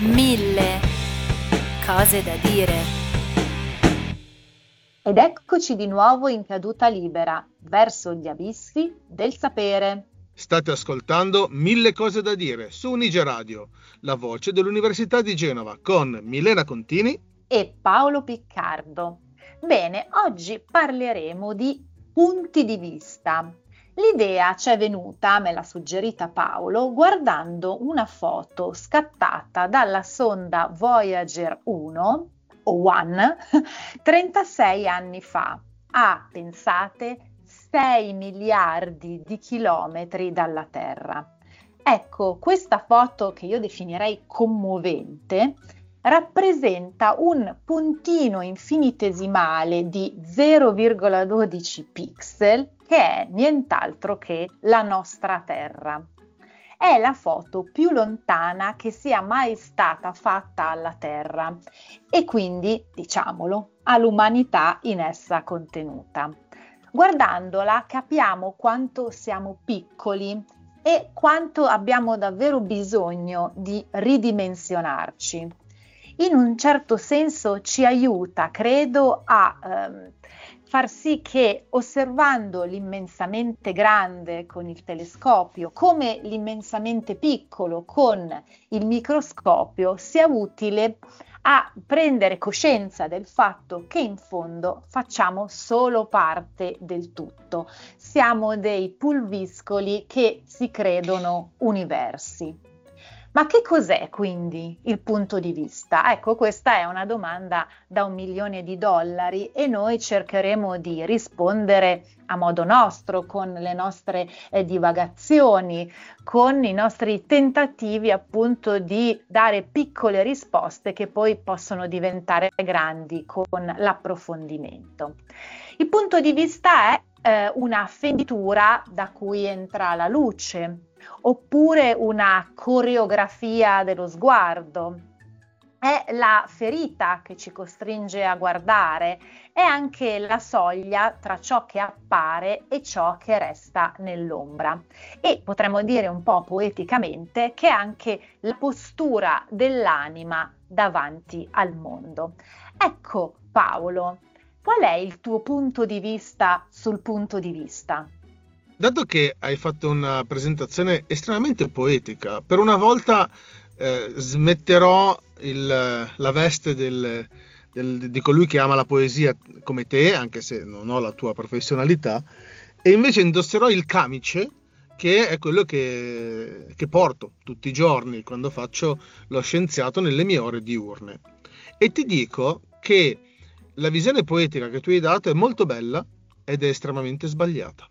Mille cose da dire. Ed eccoci di nuovo in caduta libera, verso gli abissi del sapere. State ascoltando Mille cose da dire su Unige Radio, la voce dell'Università di Genova, con Milena Contini E Paolo Piccardo. Bene, oggi parleremo di punti di vista. L'idea ci è venuta, me l'ha suggerita Paolo, guardando una foto scattata dalla sonda Voyager 1 o One 36 anni fa, a, pensate, 6 miliardi di chilometri dalla Terra. Ecco, questa foto, che io definirei commovente, rappresenta un puntino infinitesimale di 0,12 pixel, che è nient'altro che la nostra Terra. È la foto più lontana che sia mai stata fatta alla Terra e quindi, diciamolo, all'umanità in essa contenuta. Guardandola capiamo quanto siamo piccoli e quanto abbiamo davvero bisogno di ridimensionarci. In un certo senso ci aiuta, credo, a far sì che, osservando l'immensamente grande con il telescopio, come l'immensamente piccolo con il microscopio, sia utile a prendere coscienza del fatto che in fondo facciamo solo parte del tutto. Siamo dei pulviscoli che si credono universi. Ma che cos'è quindi il punto di vista? Ecco, questa è una domanda da $1 milione e noi cercheremo di rispondere a modo nostro, con le nostre divagazioni, con i nostri tentativi appunto di dare piccole risposte che poi possono diventare grandi con l'approfondimento. Il punto di vista è una fenditura da cui entra la luce, oppure una coreografia dello sguardo. È la ferita che ci costringe a guardare, è anche la soglia tra ciò che appare e ciò che resta nell'ombra. E potremmo dire un po' poeticamente che è anche la postura dell'anima davanti al mondo. Ecco, Paolo, qual è il tuo punto di vista sul punto di vista? Dato che hai fatto una presentazione estremamente poetica, per una volta smetterò la veste di colui che ama la poesia come te, anche se non ho la tua professionalità, e invece indosserò il camice, che è quello che porto tutti i giorni quando faccio lo scienziato nelle mie ore diurne. E ti dico che la visione poetica che tu hai dato è molto bella ed è estremamente sbagliata.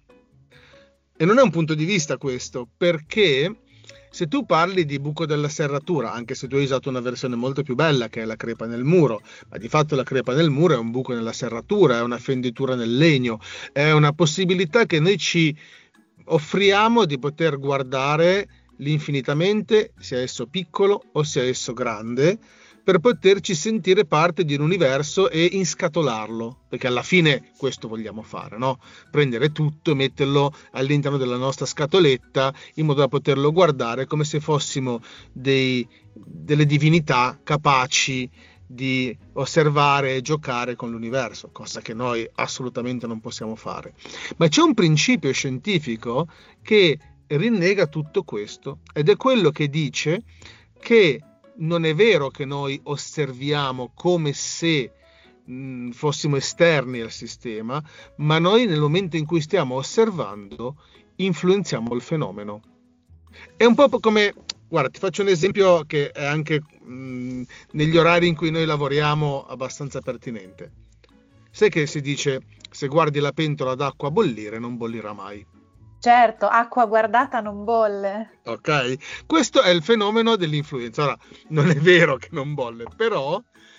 E non è un punto di vista questo, perché se tu parli di buco della serratura, anche se tu hai usato una versione molto più bella che è la crepa nel muro, ma di fatto la crepa nel muro è un buco nella serratura, è una fenditura nel legno, è una possibilità che noi ci offriamo di poter guardare l'infinitamente, sia esso piccolo o sia esso grande, per poterci sentire parte di un universo e inscatolarlo, perché alla fine questo vogliamo fare, no? Prendere tutto e metterlo all'interno della nostra scatoletta in modo da poterlo guardare come se fossimo delle divinità capaci di osservare e giocare con l'universo, cosa che noi assolutamente non possiamo fare. Ma c'è un principio scientifico che rinnega tutto questo, ed è quello che dice che non è vero che noi osserviamo come se fossimo esterni al sistema, ma noi nel momento in cui stiamo osservando influenziamo il fenomeno. È un po' come, guarda, ti faccio un esempio che è anche negli orari in cui noi lavoriamo abbastanza pertinente. Sai che si dice: se guardi la pentola d'acqua bollire non bollirà mai. Certo, acqua guardata non bolle. Ok? Questo è il fenomeno dell'influenza. Ora, non è vero che non bolle, però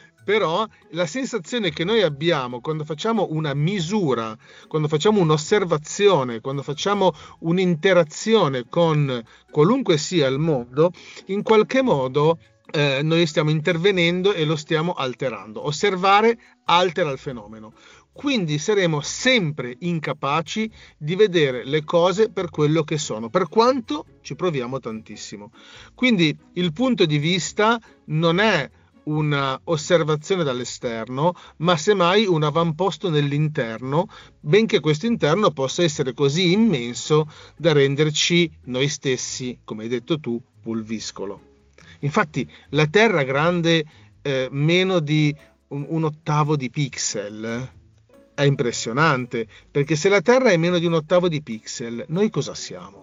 la sensazione che noi abbiamo quando facciamo una misura, quando facciamo un'osservazione, quando facciamo un'interazione con qualunque sia il mondo, in qualche modo noi stiamo intervenendo e lo stiamo alterando. Osservare altera il fenomeno. quindi saremo sempre incapaci di vedere le cose per quello che sono, per quanto ci proviamo tantissimo. Quindi il punto di vista non è una osservazione dall'esterno, ma semmai un avamposto nell'interno, benché questo interno possa essere così immenso da renderci noi stessi, come hai detto tu, pulviscolo. Infatti la Terra grande meno di un ottavo di pixel è impressionante, perché se la Terra è meno di un ottavo di pixel, noi cosa siamo?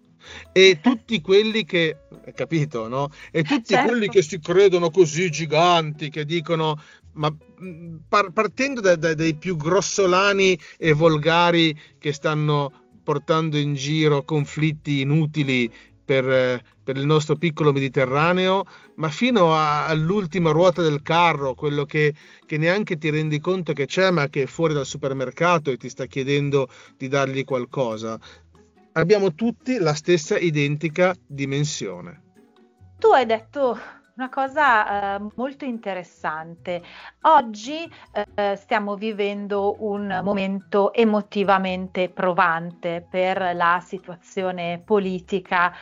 E tutti quelli che, capito, no? E tutti quelli che si credono così giganti, che dicono, ma partendo dai più grossolani e volgari che stanno portando in giro conflitti inutili per il nostro piccolo Mediterraneo, ma fino all'ultima ruota del carro, quello che neanche ti rendi conto che c'è, ma che è fuori dal supermercato e ti sta chiedendo di dargli qualcosa. Abbiamo tutti la stessa identica dimensione. Tu hai detto una cosa molto interessante. Oggi stiamo vivendo un momento emotivamente provante per la situazione politica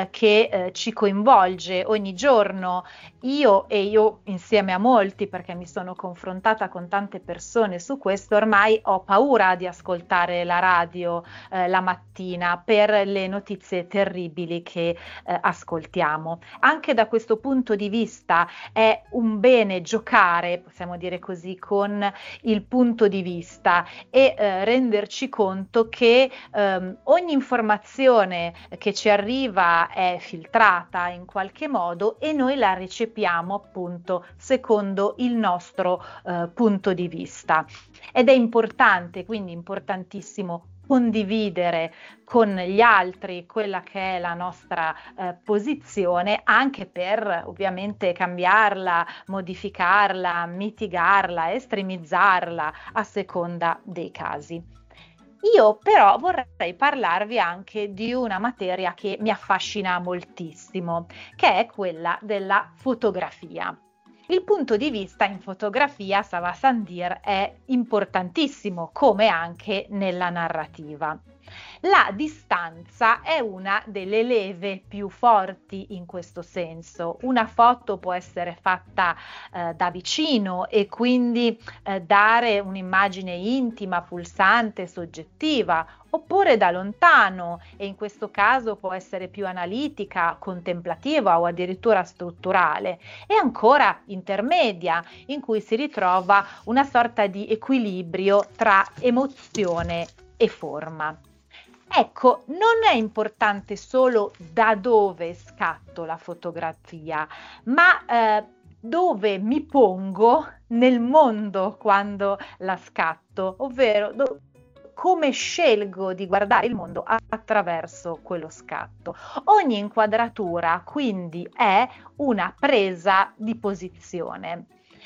che ci coinvolge ogni giorno. Io insieme a molti, perché mi sono confrontata con tante persone su questo, ormai ho paura di ascoltare la radio la mattina per le notizie terribili che ascoltiamo. Anche da questo punto di vista è un bene giocare, possiamo dire così, con il punto di vista e renderci conto che ogni informazione che ci arriva è filtrata in qualche modo e noi la recepiamo appunto secondo il nostro punto di vista. Ed è importante, quindi importantissimo, condividere con gli altri quella che è la nostra posizione, anche per ovviamente cambiarla, modificarla, mitigarla, estremizzarla a seconda dei casi. Io però vorrei parlarvi anche di una materia che mi affascina moltissimo, che è quella della fotografia. Il punto di vista in fotografia, ça va sans dire, è importantissimo, come anche nella narrativa. La distanza è una delle leve più forti in questo senso. Una foto può essere fatta da vicino e quindi dare un'immagine intima, pulsante, soggettiva, oppure da lontano, e in questo caso può essere più analitica, contemplativa o addirittura strutturale, e ancora intermedia, in cui si ritrova una sorta di equilibrio tra emozione e forma. Ecco, non è importante solo da dove scatto la fotografia, ma dove mi pongo nel mondo quando la scatto, ovvero come scelgo di guardare il mondo attraverso quello scatto. Ogni inquadratura quindi è una presa di posizione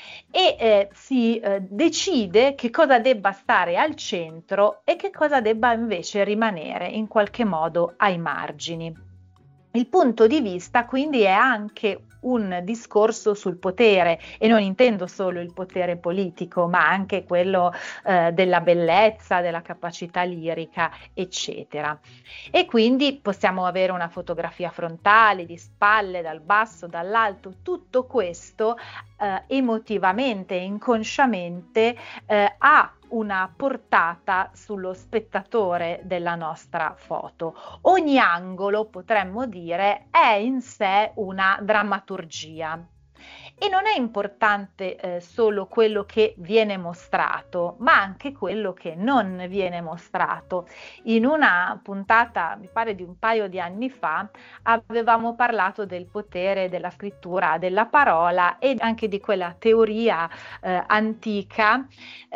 e si decide che cosa debba stare al centro e che cosa debba invece rimanere in qualche modo ai margini. Il punto di vista quindi è anche un discorso sul potere, e non intendo solo il potere politico, ma anche quello della bellezza, della capacità lirica, eccetera. E quindi possiamo avere una fotografia frontale, di spalle, dal basso, dall'alto. Tutto questo emotivamente e inconsciamente ha una portata sullo spettatore della nostra foto. Ogni angolo, potremmo dire, è in sé una drammaturgia. E non è importante solo quello che viene mostrato, ma anche quello che non viene mostrato. In una puntata, mi pare di un paio di anni fa, avevamo parlato del potere della scrittura, della parola e anche di quella teoria antica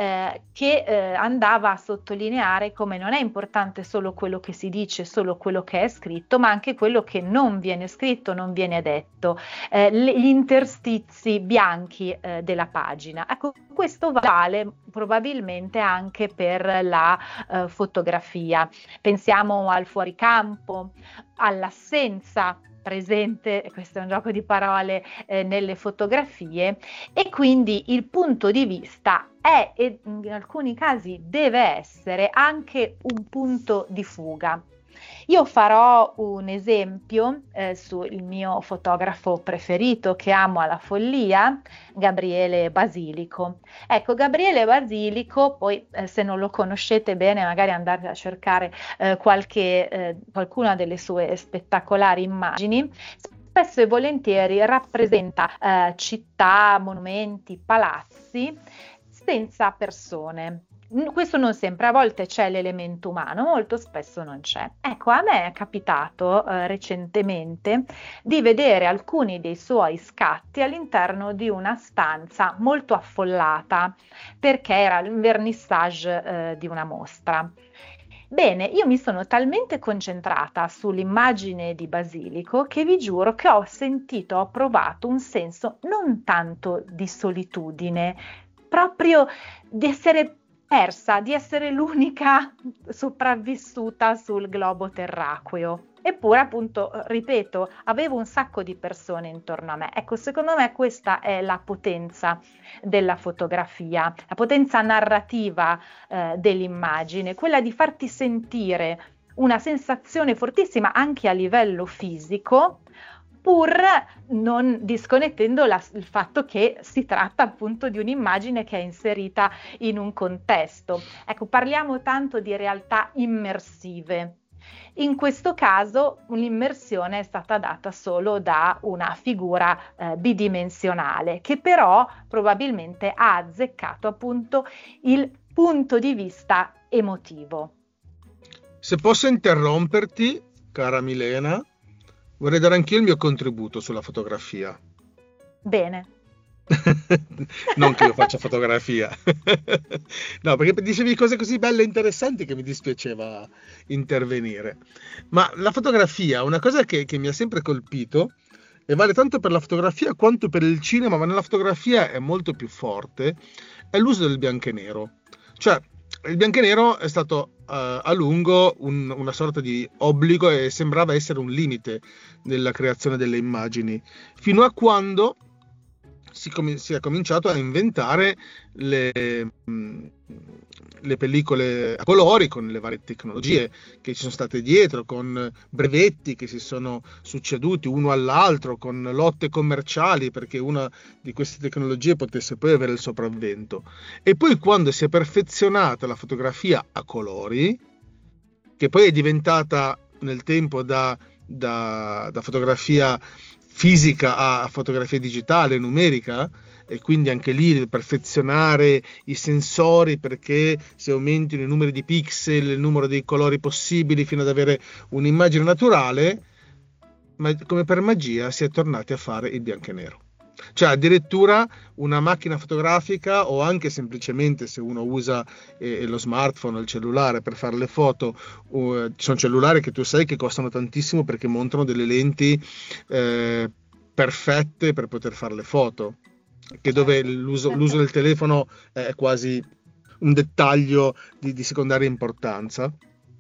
che andava a sottolineare come non è importante solo quello che si dice, solo quello che è scritto, ma anche quello che non viene scritto, non viene detto, gli interstizi bianchi della pagina. Ecco, questo vale probabilmente anche per la fotografia. Pensiamo al fuoricampo, all'assenza presente, e questo è un gioco di parole, nelle fotografie, e quindi il punto di vista è, e in alcuni casi deve essere, anche un punto di fuga. Io farò un esempio sul mio fotografo preferito che amo alla follia, Gabriele Basilico. Ecco, Gabriele Basilico, poi se non lo conoscete bene, magari andate a cercare qualcuna delle sue spettacolari immagini. Spesso e volentieri rappresenta città, monumenti, palazzi senza persone. Questo non sempre, a volte c'è l'elemento umano, molto spesso non c'è. Ecco, a me è capitato recentemente di vedere alcuni dei suoi scatti all'interno di una stanza molto affollata, perché era il vernissage di una mostra. Bene, io mi sono talmente concentrata sull'immagine di Basilico che vi giuro che ho provato un senso non tanto di solitudine, proprio di essere persa, di essere l'unica sopravvissuta sul globo terracqueo. Eppure, appunto, ripeto, avevo un sacco di persone intorno a me. Ecco, secondo me questa è la potenza della fotografia, la potenza narrativa dell'immagine, quella di farti sentire una sensazione fortissima anche a livello fisico, pur non disconnettendo il fatto che si tratta appunto di un'immagine che è inserita in un contesto. Ecco, parliamo tanto di realtà immersive. In questo caso un'immersione è stata data solo da una figura bidimensionale, che però probabilmente ha azzeccato appunto il punto di vista emotivo. Se posso interromperti, cara Milena, vorrei dare anch'io il mio contributo sulla fotografia. Bene. Non che io faccia fotografia. No, perché dicevi cose così belle e interessanti che mi dispiaceva intervenire. Ma la fotografia, una cosa che mi ha sempre colpito, e vale tanto per la fotografia quanto per il cinema, ma nella fotografia è molto più forte, è l'uso del bianco e nero. Cioè, il bianco e nero è stato a lungo una sorta di obbligo e sembrava essere un limite nella creazione delle immagini, fino a quando si è cominciato a inventare le pellicole a colori con le varie tecnologie che ci sono state dietro, con brevetti che si sono succeduti uno all'altro, con lotte commerciali perché una di queste tecnologie potesse poi avere il sopravvento. E poi quando si è perfezionata la fotografia a colori, che poi è diventata nel tempo da fotografia fisica a fotografia digitale, numerica, e quindi anche lì perfezionare i sensori perché si aumentino i numeri di pixel, il numero dei colori possibili fino ad avere un'immagine naturale, ma come per magia si è tornati a fare il bianco e nero. Cioè addirittura una macchina fotografica, o anche semplicemente se uno usa lo smartphone o il cellulare per fare le foto, ci sono cellulari che tu sai che costano tantissimo perché montano delle lenti perfette per poter fare le foto, che dove l'uso del telefono è quasi un dettaglio di secondaria importanza.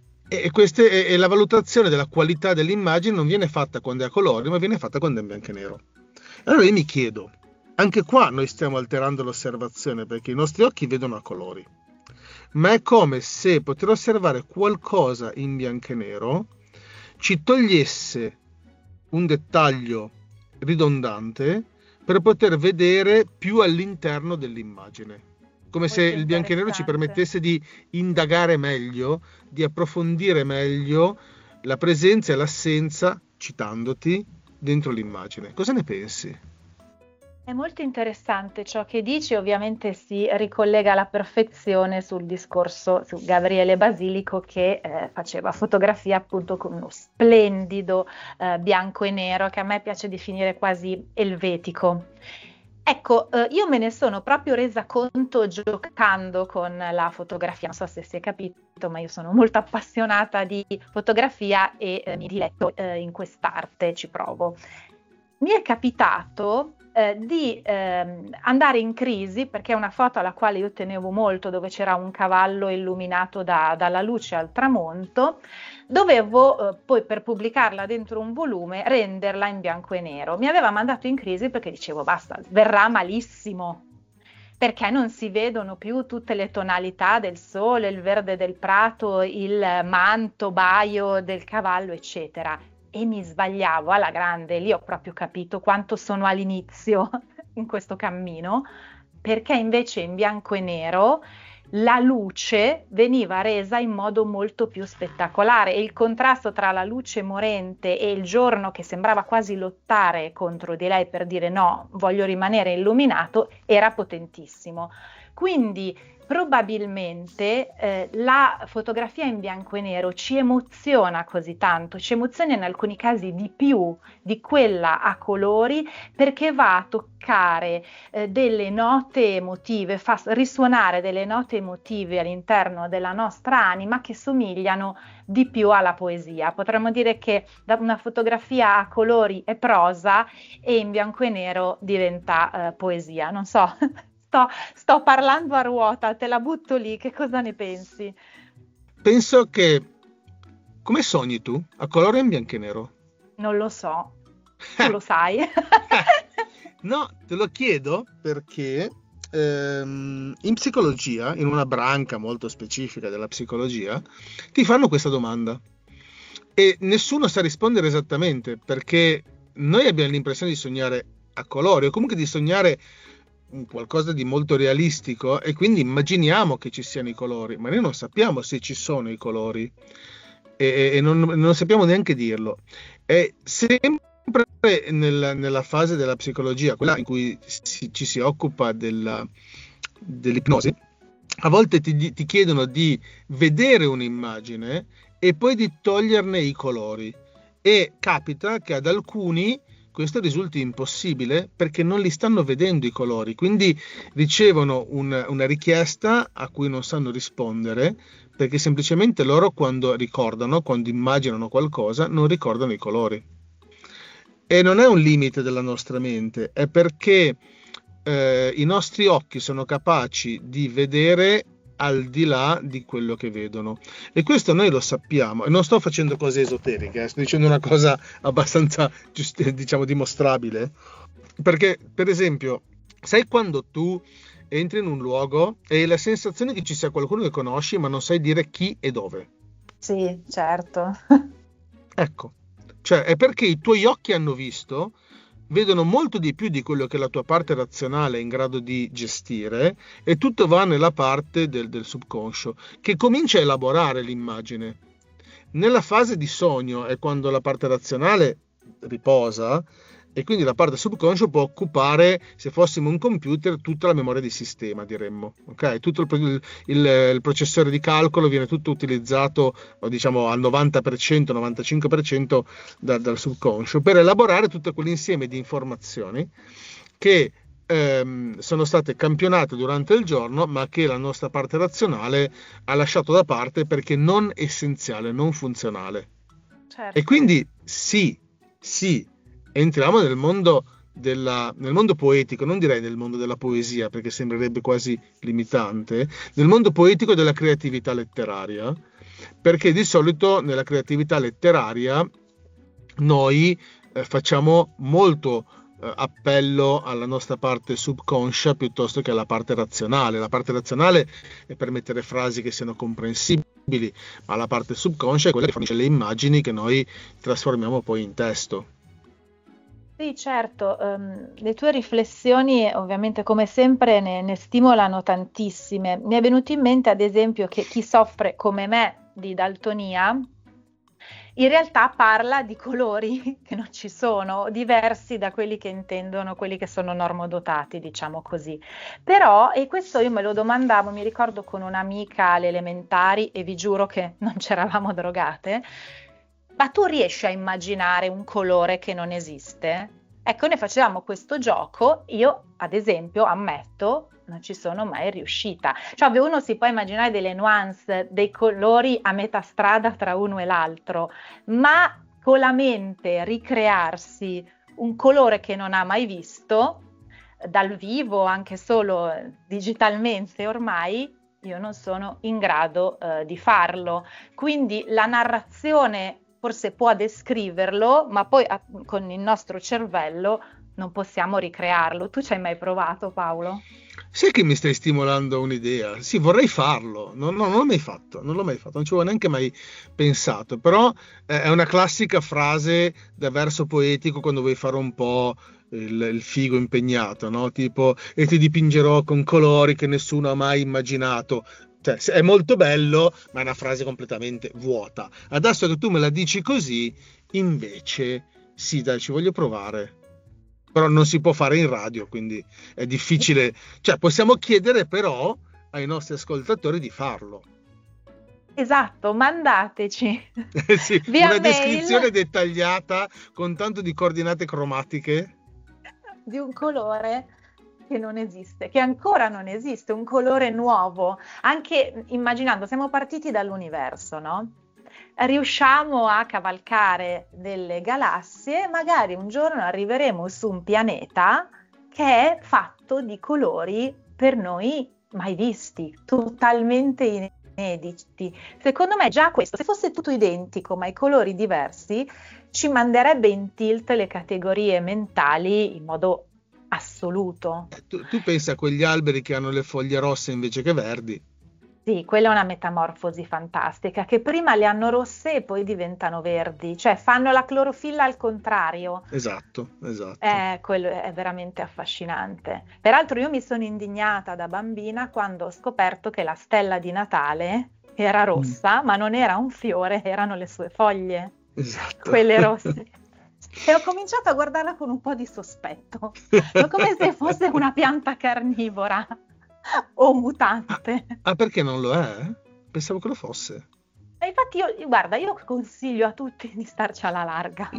E la valutazione della qualità dell'immagine non viene fatta quando è a colori, ma viene fatta quando è in bianco e nero. Allora io mi chiedo, anche qua noi stiamo alterando l'osservazione perché i nostri occhi vedono a colori, ma è come se poter osservare qualcosa in bianco e nero ci togliesse un dettaglio ridondante per poter vedere più all'interno dell'immagine, come se il bianco e nero ci permettesse di indagare meglio, di approfondire meglio la presenza e l'assenza, citandoti, dentro l'immagine. Cosa ne pensi? È molto interessante ciò che dici, ovviamente si ricollega alla perfezione sul discorso su Gabriele Basilico che faceva fotografia appunto con uno splendido bianco e nero che a me piace definire quasi elvetico. Ecco, io me ne sono proprio resa conto giocando con la fotografia, non so se si è capito, ma io sono molto appassionata di fotografia e mi diletto in quest'arte, ci provo. Mi è capitato di andare in crisi, perché è una foto alla quale io tenevo molto, dove c'era un cavallo illuminato dalla luce al tramonto. Dovevo poi, per pubblicarla dentro un volume, renderla in bianco e nero. Mi aveva mandato in crisi perché dicevo basta, verrà malissimo, perché non si vedono più tutte le tonalità del sole, il verde del prato, il manto baio del cavallo, eccetera. E mi sbagliavo alla grande, lì ho proprio capito quanto sono all'inizio in questo cammino, perché invece in bianco e nero la luce veniva resa in modo molto più spettacolare e il contrasto tra la luce morente e il giorno che sembrava quasi lottare contro di lei per dire no, voglio rimanere illuminato, era potentissimo. Quindi probabilmente la fotografia in bianco e nero ci emoziona così tanto, ci emoziona in alcuni casi di più di quella a colori, perché va a toccare delle note emotive, fa risuonare delle note emotive all'interno della nostra anima che somigliano di più alla poesia. Potremmo dire che una fotografia a colori è prosa e in bianco e nero diventa poesia. Non so, sto parlando a ruota, te la butto lì, che cosa ne pensi? Penso che... Come sogni tu? A colore o in bianco e nero? Non lo so, tu lo sai. No, te lo chiedo perché in psicologia, in una branca molto specifica della psicologia, ti fanno questa domanda e nessuno sa rispondere esattamente, perché noi abbiamo l'impressione di sognare a colori o comunque di sognare qualcosa di molto realistico e quindi immaginiamo che ci siano i colori, ma noi non sappiamo se ci sono i colori e non sappiamo neanche dirlo. È sempre nella fase della psicologia, quella in cui ci si occupa dell'ipnosi, a volte ti chiedono di vedere un'immagine e poi di toglierne i colori, e capita che ad alcuni questo risulti impossibile perché non li stanno vedendo i colori, quindi ricevono una richiesta a cui non sanno rispondere, perché semplicemente loro quando immaginano qualcosa non ricordano i colori. E non è un limite della nostra mente, è perché i nostri occhi sono capaci di vedere al di là di quello che vedono, e questo noi lo sappiamo, e non sto facendo cose esoteriche, sto dicendo una cosa abbastanza diciamo dimostrabile, perché per esempio sai quando tu entri in un luogo e hai la sensazione che ci sia qualcuno che conosci ma non sai dire chi e dove? Sì, certo. Ecco, cioè è perché i tuoi occhi vedono molto di più di quello che la tua parte razionale è in grado di gestire, e tutto va nella parte del subconscio che comincia a elaborare l'immagine. Nella fase di sogno è quando la parte razionale riposa e quindi la parte subconscio può occupare, se fossimo un computer, tutta la memoria di sistema, diremmo. Okay? Tutto il processore di calcolo viene tutto utilizzato, diciamo al 90%, 95% dal subconscio per elaborare tutto quell'insieme di informazioni che sono state campionate durante il giorno, ma che la nostra parte razionale ha lasciato da parte perché non essenziale, non funzionale. Certo. E quindi sì, entriamo nel mondo poetico, non direi nel mondo della poesia perché sembrerebbe quasi limitante, nel mondo poetico della creatività letteraria, perché di solito nella creatività letteraria noi facciamo molto appello alla nostra parte subconscia piuttosto che alla parte razionale. La parte razionale è per mettere frasi che siano comprensibili, ma la parte subconscia è quella che fornisce le immagini che noi trasformiamo poi in testo. Sì, certo, le tue riflessioni ovviamente come sempre ne stimolano tantissime. Mi è venuto in mente ad esempio che chi soffre come me di daltonia in realtà parla di colori che non ci sono, diversi da quelli che intendono quelli che sono normodotati, diciamo così. Però, e questo io me lo domandavo, mi ricordo con un'amica alle elementari, e vi giuro che non c'eravamo drogate, ma tu riesci a immaginare un colore che non esiste? Ecco, noi facevamo questo gioco, io ad esempio ammetto, non ci sono mai riuscita. Cioè uno si può immaginare delle nuance, dei colori a metà strada tra uno e l'altro, ma con la mente ricrearsi un colore che non ha mai visto dal vivo, anche solo digitalmente ormai, io non sono in grado di farlo. Quindi la narrazione forse può descriverlo, ma poi con il nostro cervello non possiamo ricrearlo. Tu ci hai mai provato, Paolo? Sai che mi stai stimolando un'idea? Sì, vorrei farlo. Non l'ho mai fatto, non ci avevo neanche mai pensato, però è una classica frase da verso poetico quando vuoi fare un po' il figo impegnato, no? Tipo, e ti dipingerò con colori che nessuno ha mai immaginato. Cioè, è molto bello, ma è una frase completamente vuota. Adesso che tu me la dici così, invece, sì, dai, ci voglio provare. Però non si può fare in radio, quindi è difficile. Cioè, possiamo chiedere però ai nostri ascoltatori di farlo. Esatto, mandateci Sì, via una mail descrizione dettagliata con tanto di coordinate cromatiche. di un colore che non esiste, che ancora non esiste, un colore nuovo. Anche immaginando, siamo partiti dall'universo, no? Riusciamo a cavalcare delle galassie, magari un giorno arriveremo su un pianeta che è fatto di colori per noi mai visti, totalmente inediti. Secondo me già questo, se fosse tutto identico ma i colori diversi, ci manderebbe in tilt le categorie mentali in modo assoluto. Tu pensa a quegli alberi che hanno le foglie rosse invece che verdi. Sì, quella è una metamorfosi fantastica, che prima le hanno rosse e poi diventano verdi, cioè fanno la clorofilla al contrario. Esatto. Quello è veramente affascinante. Peraltro io mi sono indignata da bambina quando ho scoperto che la stella di Natale era rossa, ma non era un fiore, erano le sue foglie, Esatto. quelle rosse. E ho cominciato a guardarla con un po' di sospetto, come se fosse una pianta carnivora o mutante. Perché non lo è? Pensavo che lo fosse. E infatti io consiglio a tutti di starci alla larga,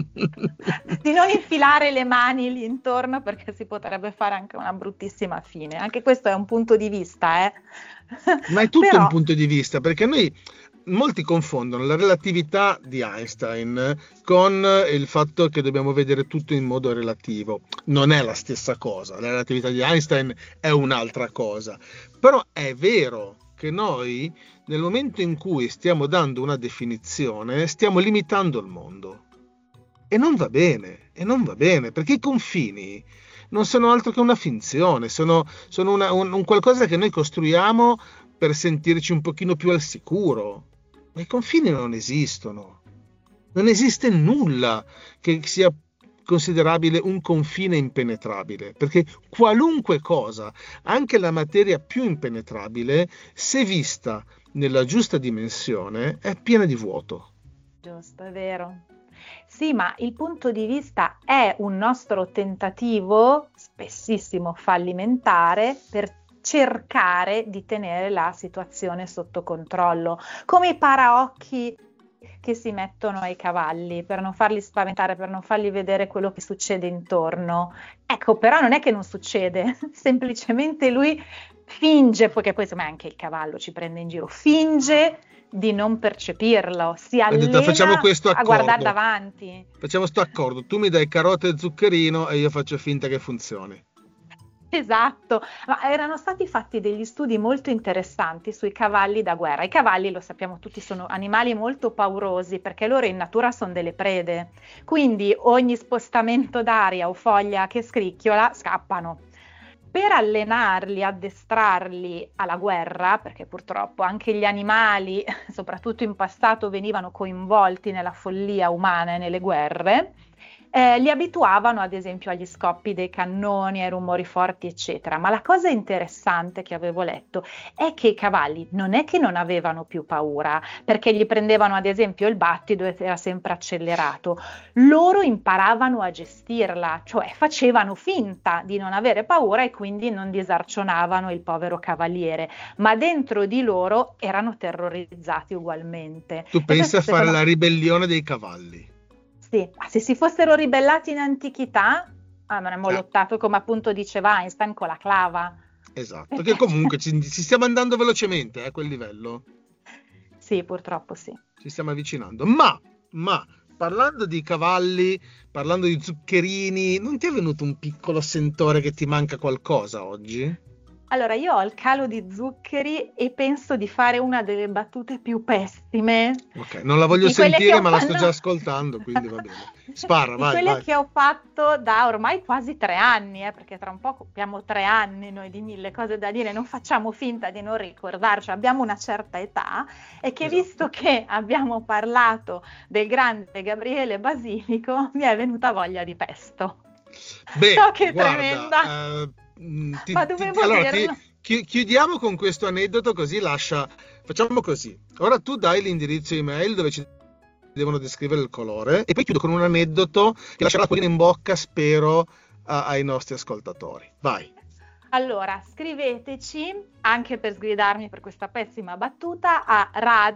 di non infilare le mani lì intorno perché si potrebbe fare anche una bruttissima fine. Anche questo è un punto di vista, Ma è tutto Però, un punto di vista, perché molti confondono la relatività di Einstein con il fatto che dobbiamo vedere tutto in modo relativo. Non è la stessa cosa, la relatività di Einstein è un'altra cosa. Però è vero che noi, nel momento in cui stiamo dando una definizione, stiamo limitando il mondo. E non va bene, perché i confini non sono altro che una finzione, sono un qualcosa che noi costruiamo per sentirci un pochino più al sicuro. Ma i confini non esistono. Non esiste nulla che sia considerabile un confine impenetrabile, perché qualunque cosa, anche la materia più impenetrabile, se vista nella giusta dimensione, è piena di vuoto. giusto, è vero. Sì, ma il punto di vista è un nostro tentativo, spessissimo fallimentare, per cercare di tenere la situazione sotto controllo, come i paraocchi che si mettono ai cavalli per non farli spaventare, per non fargli vedere quello che succede intorno. Ecco, però non è che non succede, semplicemente lui finge, perché poi insomma anche il cavallo ci prende in giro, finge di non percepirlo, si allena Facciamo questo a guardare accordo. davanti. Facciamo sto accordo, tu mi dai carote e zuccherino e io faccio finta che funzioni. Esatto, ma erano stati fatti degli studi molto interessanti sui cavalli da guerra. I cavalli, lo sappiamo tutti, sono animali molto paurosi perché loro in natura sono delle prede, quindi ogni spostamento d'aria o foglia che scricchiola scappano. Per allenarli, addestrarli alla guerra, perché purtroppo anche gli animali, soprattutto in passato, venivano coinvolti nella follia umana e nelle guerre, li abituavano ad esempio agli scoppi dei cannoni, ai rumori forti, eccetera. Ma la cosa interessante che avevo letto è che i cavalli non è che non avevano più paura, perché gli prendevano ad esempio il battito ed era sempre accelerato. Loro imparavano a gestirla, cioè facevano finta di non avere paura e quindi non disarcionavano il povero cavaliere, ma dentro di loro erano terrorizzati ugualmente. Tu pensi a fare la ribellione dei cavalli? Sì, ma se si fossero ribellati in antichità, avremmo lottato, come appunto diceva Einstein, con la clava. Esatto, che comunque ci stiamo andando velocemente a quel livello. Sì, purtroppo sì. Ci stiamo avvicinando. Ma parlando di cavalli, parlando di zuccherini, non ti è venuto un piccolo sentore che ti manca qualcosa oggi? Allora, io ho il calo di zuccheri e penso di fare una delle battute più pessime Ok, non la voglio di quelle che sentire, ho ma la sto fatto. già ascoltando, quindi va bene. Spara, Di vai, quelle vai. che ho fatto da ormai quasi 3 anni, perché tra un po' compiamo 3 anni noi di Mille cose da dire, non facciamo finta di non ricordarci, abbiamo una certa età, e che Esatto. visto che abbiamo parlato del grande Gabriele Basilico, mi è venuta voglia di pesto. Beh, So che è guarda, tremenda, ma dovevo allora dirlo. chiudiamo con questo aneddoto, così facciamo così. Ora tu dai l'indirizzo email dove ci devono descrivere il colore e poi chiudo con un aneddoto che lascerà l'acquolina in bocca, spero, ai nostri ascoltatori. Vai. Allora, scriveteci anche per sgridarmi per questa pessima battuta a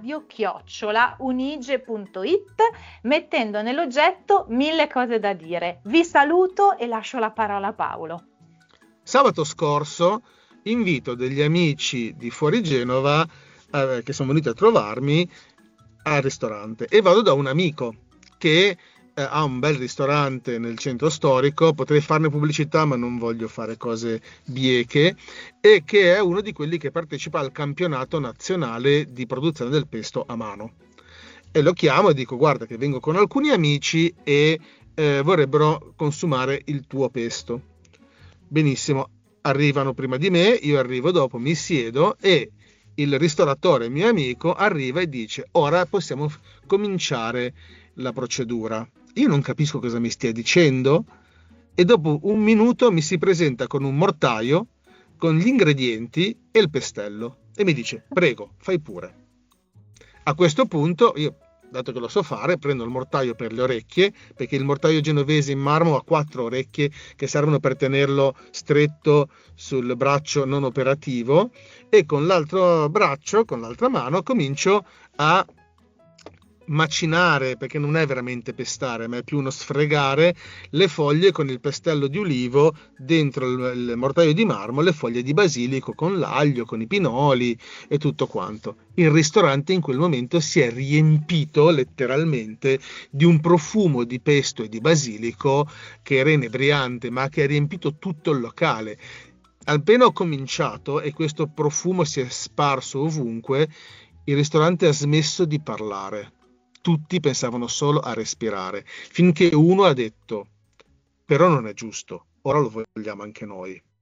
radio@unige.it mettendo nell'oggetto Mille cose da dire. Vi saluto e lascio la parola a Paolo. Sabato scorso invito degli amici di fuori Genova che sono venuti a trovarmi al ristorante e vado da un amico che ha un bel ristorante nel centro storico, potrei farne pubblicità ma non voglio fare cose bieche, e che è uno di quelli che partecipa al campionato nazionale di produzione del pesto a mano. E lo chiamo e dico: guarda che vengo con alcuni amici e vorrebbero consumare il tuo pesto. Benissimo, arrivano prima di me, io arrivo dopo, mi siedo e il ristoratore mio amico arriva e dice: ora possiamo cominciare la procedura. Io non capisco cosa mi stia dicendo e dopo un minuto mi si presenta con un mortaio, con gli ingredienti e il pestello e mi dice: prego, fai pure. A questo punto io, dato che lo so fare, prendo il mortaio per le orecchie, perché il mortaio genovese in marmo ha 4 orecchie che servono per tenerlo stretto sul braccio non operativo, e con l'altro braccio, con l'altra mano, comincio a macinare, perché non è veramente pestare, ma è più uno sfregare le foglie con il pestello di ulivo dentro il mortaio di marmo, le foglie di basilico con l'aglio, con i pinoli e tutto quanto. Il ristorante in quel momento si è riempito letteralmente di un profumo di pesto e di basilico che era inebriante, ma che ha riempito tutto il locale. Appena ho cominciato e questo profumo si è sparso ovunque, il ristorante ha smesso di parlare. Tutti pensavano solo a respirare, finché uno ha detto: però non è giusto, ora lo vogliamo anche noi.